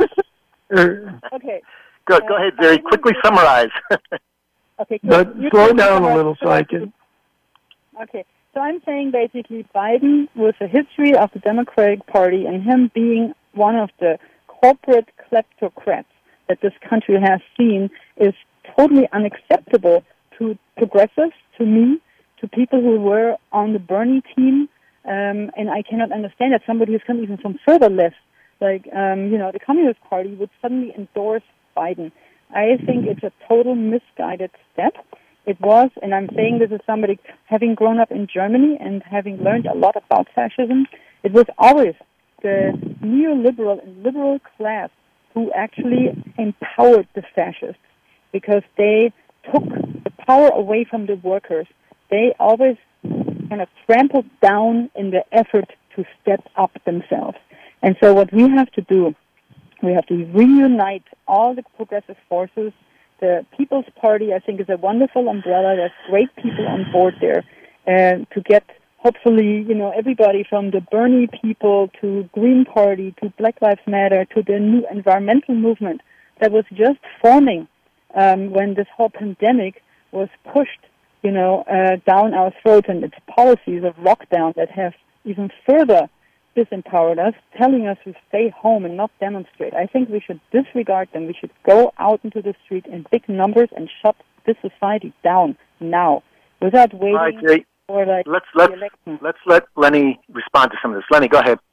or Okay. Good, go ahead, Ziri. Quickly summarize. Okay. Good. but You slow can down a summarize little so I can... Okay, so I'm saying basically Biden, with the history of the Democratic Party and him being one of the corporate kleptocrats that this country has seen, is totally unacceptable to progressives, to me, to people who were on the Bernie team, um, and I cannot understand that somebody who's come even from further left, like, um, you know, the Communist Party, would suddenly endorse Biden. I think it's a total misguided step. It was, and I'm saying this as somebody having grown up in Germany and having learned a lot about fascism, it was always the neoliberal and liberal class who actually empowered the fascists, because they took the power away from the workers. They always kind of trampled down in the effort to step up themselves. And so what we have to do, we have to reunite all the progressive forces. The People's Party, I think, is a wonderful umbrella. There's great people on board there, and uh, to get, hopefully, you know, everybody from the Bernie people to Green Party to Black Lives Matter to the new environmental movement that was just forming um, when this whole pandemic was pushed you know, uh, down our throats, and its policies of lockdown that have even further disempowered us, telling us to stay home and not demonstrate. I think we should disregard them. We should go out into the street in big numbers and shut this society down now, without waiting right, for like let's let's the election. let's let Lenny respond to some of this. Lenny, go ahead.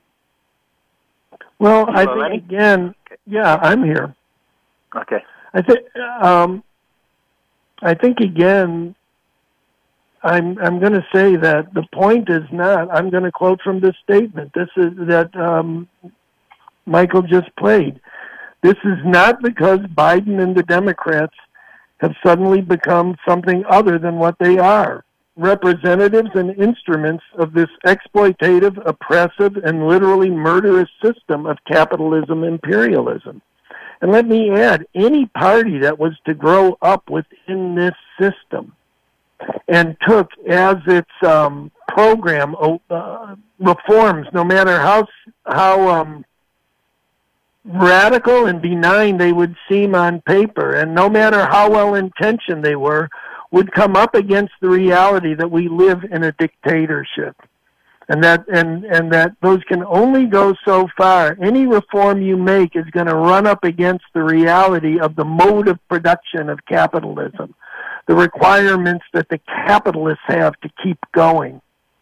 Well, I Hello, think Lenny? again, yeah, I'm here. Okay. I think, um, I think again, I'm I'm going to say that the point is not. I'm going to quote from this statement. This is that um, Michael just played. This is not because Biden and the Democrats have suddenly become something other than what they are. Representatives and instruments of this exploitative, oppressive, and literally murderous system of capitalism imperialism. And let me add, any party that was to grow up within this system and took as its um, program uh, reforms, no matter how how um, radical and benign they would seem on paper, and no matter how well-intentioned they were, would come up against the reality that we live in a dictatorship, and that and and that those can only go so far. Any reform you make is going to run up against the reality of the mode of production of capitalism, the requirements that the capitalists have to keep going.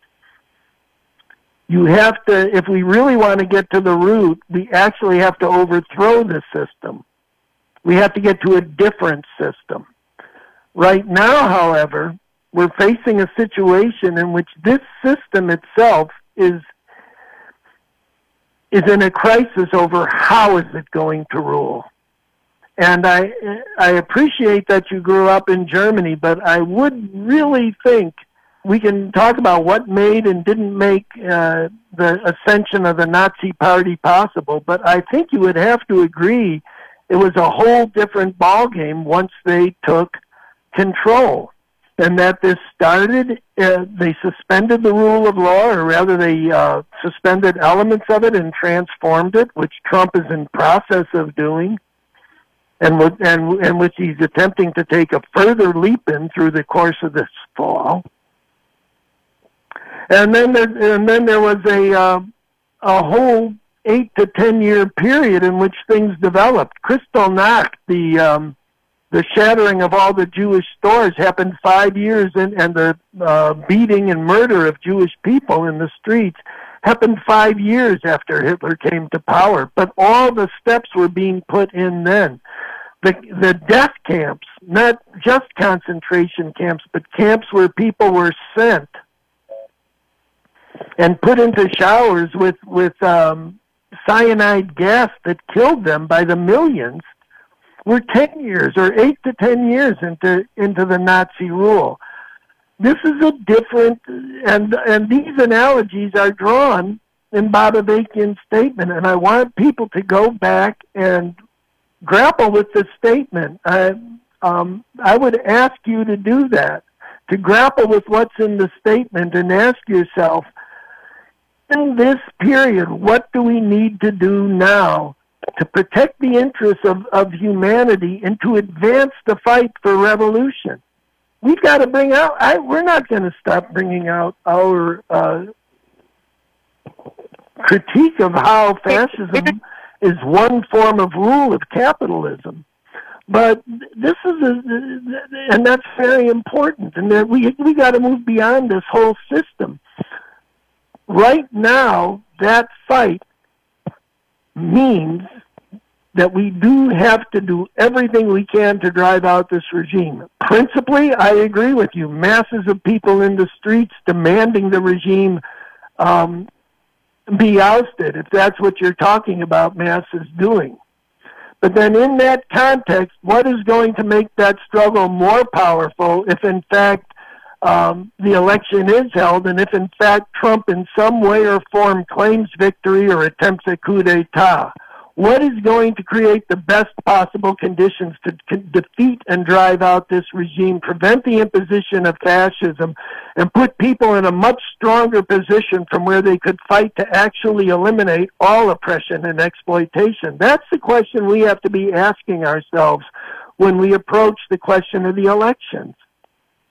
You have to, if we really want to get to the root, we actually have to overthrow the system. We have to get to a different system. Right now, however, we're facing a situation in which this system itself is is in a crisis over how is it going to rule. And I I appreciate that you grew up in Germany, but I would really think we can talk about what made and didn't make uh, the ascension of the Nazi Party possible, but I think you would have to agree it was a whole different ballgame once they took control. And that this started, uh, they suspended the rule of law, or rather they uh, suspended elements of it and transformed it, which Trump is in process of doing, and, and, and which he's attempting to take a further leap in through the course of this fall. And then there, and then there was a, uh, a whole eight to ten year period in which things developed. Kristallnacht, the... Um, The shattering of all the Jewish stores happened five years, in, and the uh, beating and murder of Jewish people in the streets happened five years after Hitler came to power. But all the steps were being put in then. The, the death camps, not just concentration camps, but camps where people were sent and put into showers with, with um, cyanide gas that killed them by the millions, we're ten years or eight to ten years into into the Nazi rule. This is a different, and and these analogies are drawn in Bob Avakian's statement, and I want people to go back and grapple with this statement. I, um, I would ask you to do that, to grapple with what's in the statement and ask yourself, in this period, what do we need to do now to protect the interests of, of humanity and to advance the fight for revolution? We've got to bring out, I, we're not going to stop bringing out our uh, critique of how fascism is one form of rule of capitalism. But this is, a, and that's very important, and that we, we got to move beyond this whole system. Right now, that fight means that we do have to do everything we can to drive out this regime. Principally, I agree with you. Masses of people in the streets demanding the regime um, be ousted, if that's what you're talking about masses doing. But then in that context, what is going to make that struggle more powerful if in fact um, the election is held, and if in fact Trump in some way or form claims victory or attempts a coup d'etat? What is going to create the best possible conditions to, to defeat and drive out this regime, prevent the imposition of fascism, and put people in a much stronger position from where they could fight to actually eliminate all oppression and exploitation? That's the question we have to be asking ourselves when we approach the question of the elections.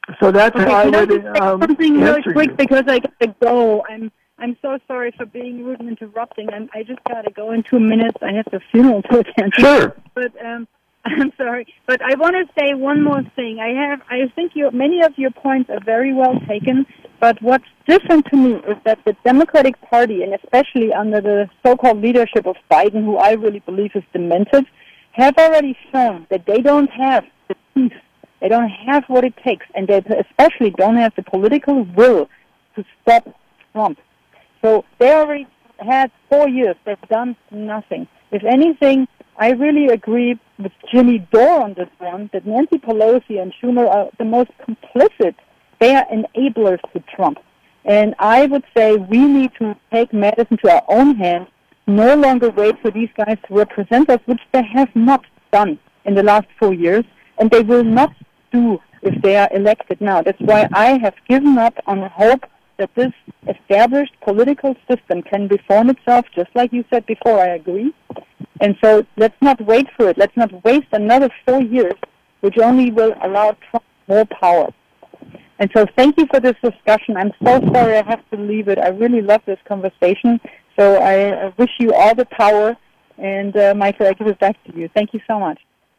So that's okay, how I can would I just say um, something really answer quick you. because I got to go. I'm I'm so sorry for being rude and interrupting. I'm, I just got to go in two minutes. I have the funeral to attend. Sure. But um, I'm sorry. But I want to say one more thing. I have. I think you, many of your points are very well taken. But what's different to me is that the Democratic Party, and especially under the so-called leadership of Biden, who I really believe is demented, have already shown that they don't have the teeth. They don't have what it takes, and they especially don't have the political will to stop Trump. So they already had four years. They've done nothing. If anything, I really agree with Jimmy Dore on this one, that Nancy Pelosi and Schumer are the most complicit. They are enablers to Trump. And I would say we need to take matters into our own hands, no longer wait for these guys to represent us, which they have not done in the last four years, and they will not do if they are elected now. That's why I have given up on the hope that this established political system can reform itself, just like you said before. I agree. And so let's not wait for it. Let's not waste another four years, which only will allow Trump more power. And so thank you for this discussion. I'm so sorry I have to leave it. I really love this conversation. So I wish you all the power. And, uh, Michael, I give it back to you. Thank you so much.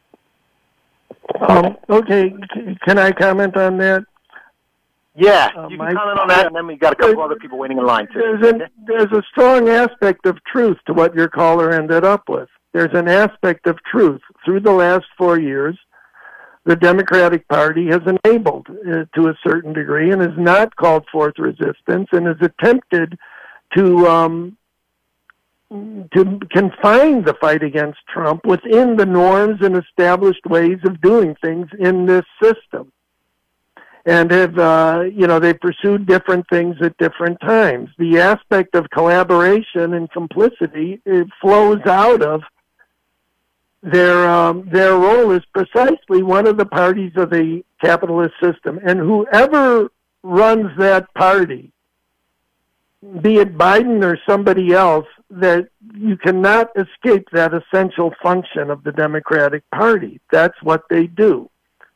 Um, okay, can I comment on that? Yeah, Uh, you can Mike? comment on that, and then we got a couple other people waiting in line, too. There's a, there's a strong aspect of truth to what your caller ended up with. There's an aspect of truth. Through the last four years, the Democratic Party has enabled uh, to a certain degree and has not called forth resistance and has attempted to um, to confine the fight against Trump within the norms and established ways of doing things in this system. And have, uh, you know, they pursued different things at different times. The aspect of collaboration and complicity, it flows out of their um, their role as precisely one of the parties of the capitalist system. And whoever runs that party, be it Biden or somebody else, that you cannot escape that essential function of the Democratic Party. That's what they do.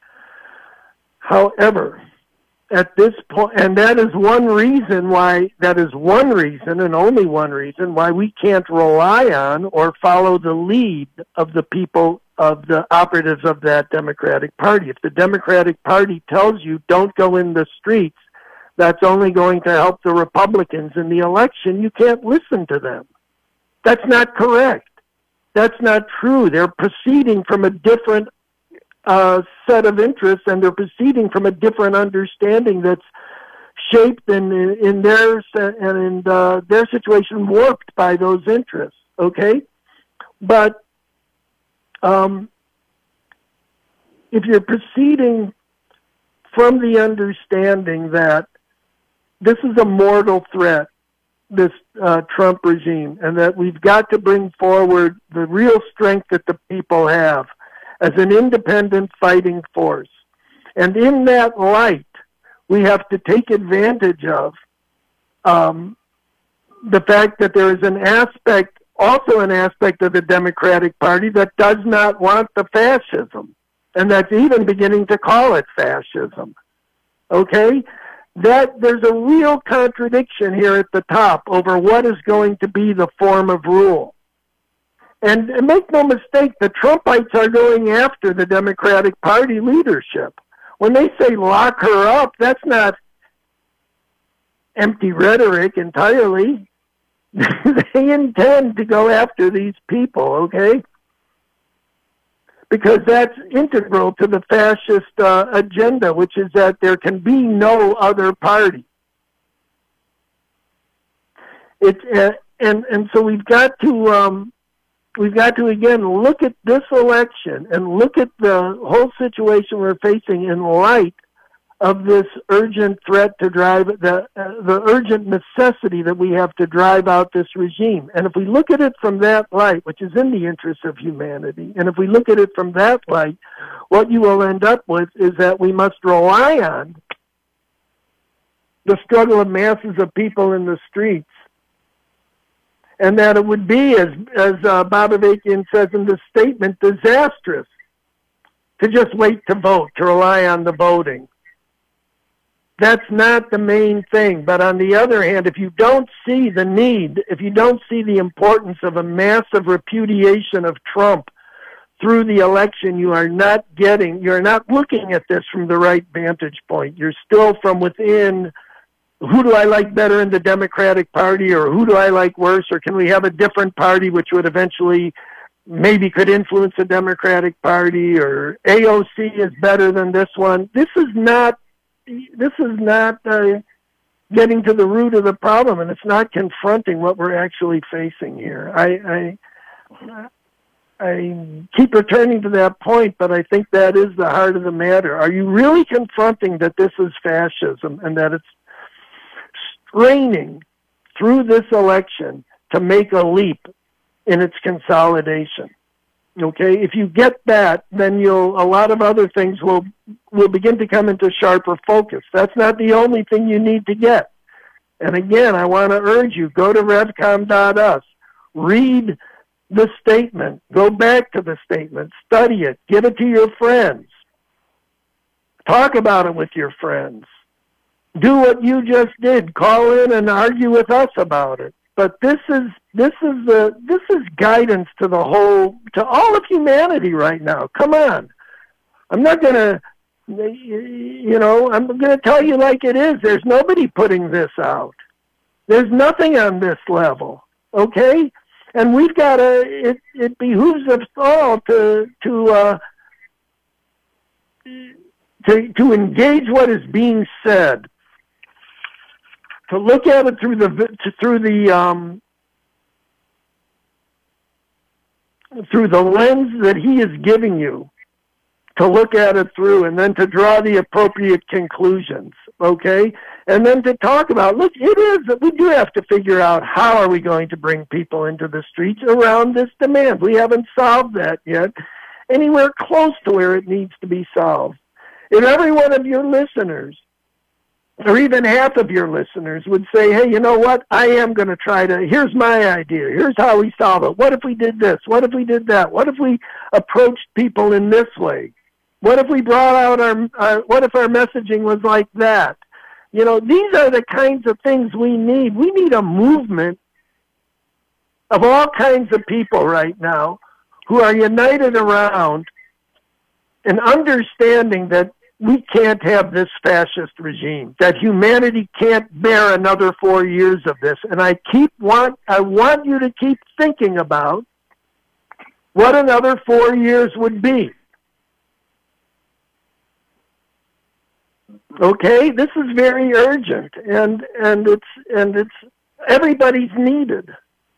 However, at this point, and that is one reason why, that is one reason and only one reason why we can't rely on or follow the lead of the people, of the operatives of that Democratic Party. If the Democratic Party tells you don't go in the streets, that's only going to help the Republicans in the election, you can't listen to them. That's not correct. That's not true. They're proceeding from a different uh, set of interests, and they're proceeding from a different understanding that's shaped in in their and in uh, their situation warped by those interests. Okay, but um, if you're proceeding from the understanding that this is a mortal threat, this uh, Trump regime, and that we've got to bring forward the real strength that the people have as an independent fighting force. And in that light, we have to take advantage of um, the fact that there is an aspect, also an aspect of the Democratic Party that does not want the fascism, and that's even beginning to call it fascism. Okay? That there's a real contradiction here at the top over what is going to be the form of rule. And, and make no mistake, the Trumpites are going after the Democratic Party leadership. When they say lock her up, that's not empty rhetoric entirely. They intend to go after these people, okay? Because that's integral to the fascist uh, agenda, which is that there can be no other party. It's uh, and and so we've got to um, we've got to again look at this election and look at the whole situation we're facing in light of this urgent threat to drive the uh, the urgent necessity that we have to drive out this regime. And if we look at it from that light, which is in the interest of humanity, and if we look at it from that light, what you will end up with is that we must rely on the struggle of masses of people in the streets, and that it would be, as as uh, Bob Avakian says in this statement, disastrous to just wait to vote, to rely on the voting. That's not the main thing. But on the other hand, if you don't see the need, if you don't see the importance of a massive repudiation of Trump through the election, you are not getting, you're not looking at this from the right vantage point. You're still from within, who do I like better in the Democratic Party, or who do I like worse, or can we have a different party which would eventually maybe could influence the Democratic Party, or A O C is better than this one. This is not, this is not uh, getting to the root of the problem, and it's not confronting what we're actually facing here. I, I, I keep returning to that point, but I think that is the heart of the matter. Are you really confronting that this is fascism and that it's straining through this election to make a leap in its consolidation? Okay, if you get that, then you'll, a lot of other things will will begin to come into sharper focus. That's not the only thing you need to get. And again, I want to urge you, go to revcom dot us, read the statement, go back to the statement, study it, give it to your friends, talk about it with your friends, do what you just did, call in and argue with us about it. But this is this is the this is guidance to the whole, to all of humanity right now. Come on, I'm not gonna, you know, I'm gonna tell you like it is. There's nobody putting this out. There's nothing on this level. Okay. And we've got to, it, it behooves us all to to uh, to to engage what is being said, to look at it through the to, through the um, through the lens that he is giving you, to look at it through, and then to draw the appropriate conclusions. Okay, and then to talk about, look, it is that we do have to figure out how are we going to bring people into the streets around this demand. We haven't solved that yet, anywhere close to where it needs to be solved. If every one of your listeners, or even half of your listeners, would say, hey, you know what, I am going to try to, here's my idea, here's how we solve it. What if we did this? What if we did that? What if we approached people in this way? What if we brought out our, uh, what if our messaging was like that? You know, these are the kinds of things we need. We need a movement of all kinds of people right now who are united around an understanding that we can't have this fascist regime, that humanity can't bear another four years of this. And I keep want, I want you to keep thinking about what another four years would be. Okay, this is very urgent, and and it's and it's everybody's needed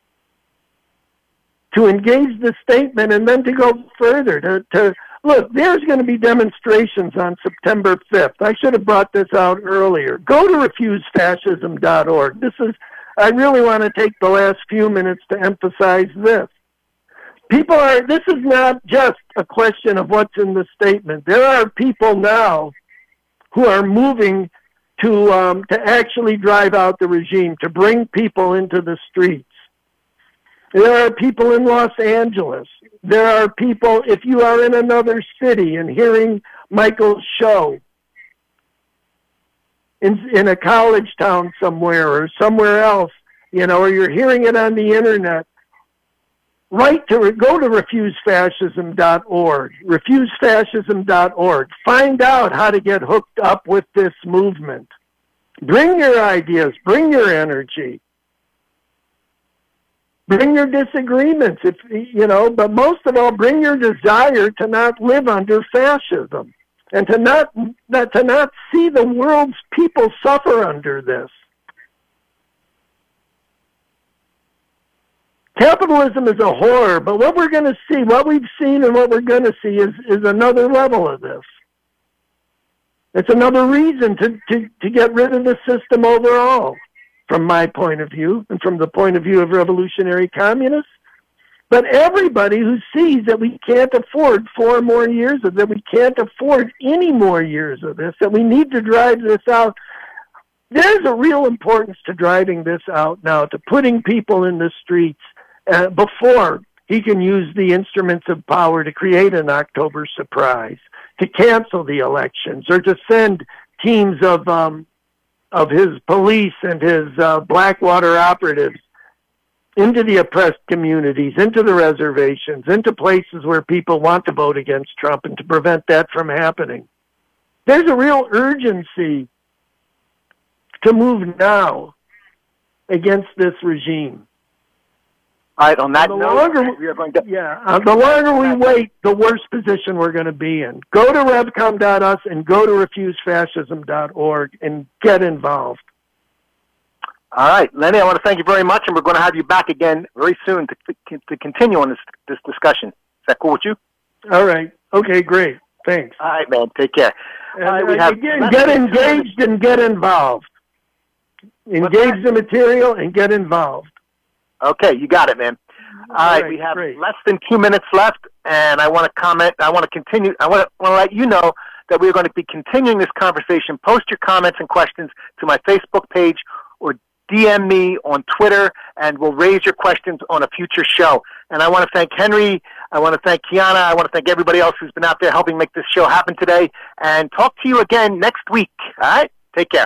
to engage the statement, and then to go further. To, to look, there's going to be demonstrations on September fifth. I should have brought this out earlier. Go to refuse fascism dot org. This is. I really want to take the last few minutes to emphasize this. People are. This is not just a question of what's in the statement. There are people now who are moving to um, to actually drive out the regime, to bring people into the streets. There are people in Los Angeles. There are people, if you are in another city and hearing Michael's show in in a college town somewhere or somewhere else, you know, or you're hearing it on the internet, Right to go to refuse fascism dot org, refuse fascism dot org. Find out how to get hooked up with this movement. Bring your ideas, bring your energy, bring your disagreements, if you know, but most of all, bring your desire to not live under fascism and to not, not to not see the world's people suffer under this. Capitalism is a horror, but what we're going to see, what we've seen and what we're going to see is, is another level of this. It's another reason to, to, to get rid of the system overall, from my point of view, and from the point of view of revolutionary communists. But everybody who sees that we can't afford four more years of that, we can't afford any more years of this, that we need to drive this out. There's a real importance to driving this out now, to putting people in the streets, Uh, before he can use the instruments of power to create an October surprise, to cancel the elections, or to send teams of um, of his police and his uh, Blackwater operatives into the oppressed communities, into the reservations, into places where people want to vote against Trump, and to prevent that from happening. There's a real urgency to move now against this regime. All right, on that the note, longer, we are going to... yeah, uh, the longer we wait, the worse position we're going to be in. Go to revcom dot u s and go to refuse fascism dot org and get involved. All right, Lenny, I want to thank you very much, and we're going to have you back again very soon to to continue on this this discussion. Is that cool with you? All right. Okay, great. Thanks. All right, man. Take care. And, All right, we uh, have again, get engaged and get involved. Engage the material and get involved. Okay, you got it, man. All, All right, right, we have great. less than two minutes left, and I want to comment. I want to continue. I want to, want to let you know that we're going to be continuing this conversation. Post your comments and questions to my Facebook page or D M me on Twitter, and we'll raise your questions on a future show. And I want to thank Henry. I want to thank Kiana. I want to thank everybody else who's been out there helping make this show happen today. And talk to you again next week. All right? Take care.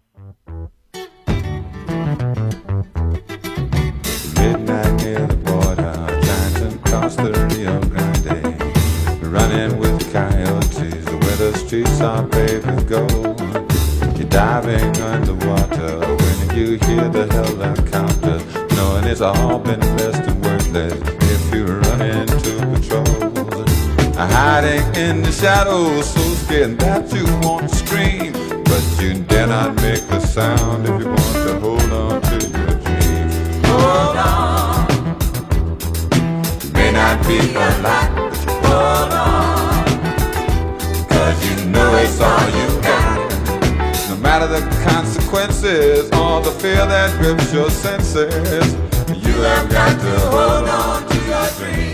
Midnight near the border, trying to cross the Rio Grande. Running with coyotes where the streets are paved with gold. You're diving underwater when you hear the helicopter, knowing it's all been less than worthless if you run into patrol. Hiding in the shadows, so scared that you want to scream, but you dare not make a sound if you want to hold on to your dreams. Hold on. You may not be alive, but you hold on, 'cause you know it's all you got. No matter the consequences or the fear that grips your senses, you have got to hold on to your dreams.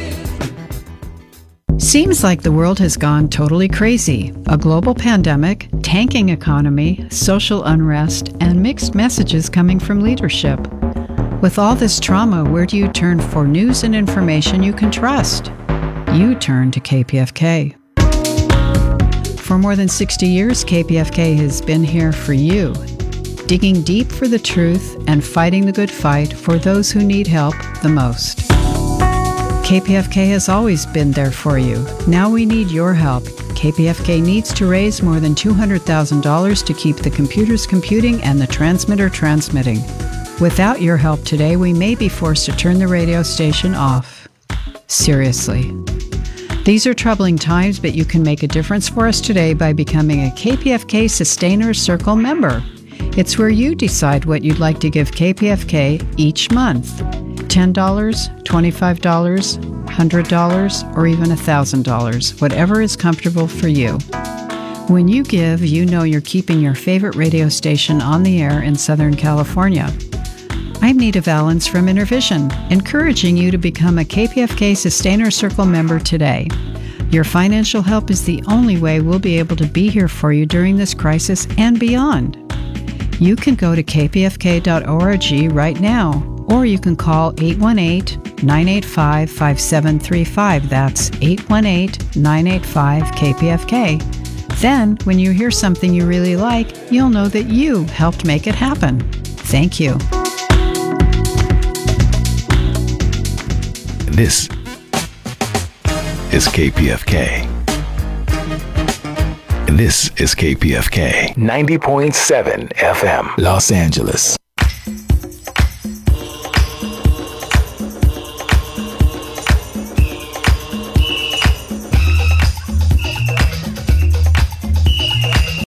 Seems like the world has gone totally crazy. A global pandemic, tanking economy, social unrest, and mixed messages coming from leadership. With all this trauma, where do you turn for news and information you can trust? You turn to K P F K. For more than sixty years, K P F K has been here for you, digging deep for the truth and fighting the good fight for those who need help the most. K P F K has always been there for you. Now we need your help. K P F K needs to raise more than two hundred thousand dollars to keep the computers computing and the transmitter transmitting. Without your help today, we may be forced to turn the radio station off. Seriously. These are troubling times, but you can make a difference for us today by becoming a K P F K Sustainers Circle member. It's where you decide what you'd like to give K P F K each month. ten dollars, twenty-five dollars, one hundred dollars, or even one thousand dollars, whatever is comfortable for you. When you give, you know you're keeping your favorite radio station on the air in Southern California. I'm Nita Valens from Intervision, encouraging you to become a K P F K Sustainer Circle member today. Your financial help is the only way we'll be able to be here for you during this crisis and beyond. You can go to k p f k dot org right now, or you can call eight one eight, nine eight five, five seven three five. That's eight one eight, nine eight five, K P F K. Then, when you hear something you really like, you'll know that you helped make it happen. Thank you. This is K P F K. This is K P F K ninety point seven F M, Los Angeles.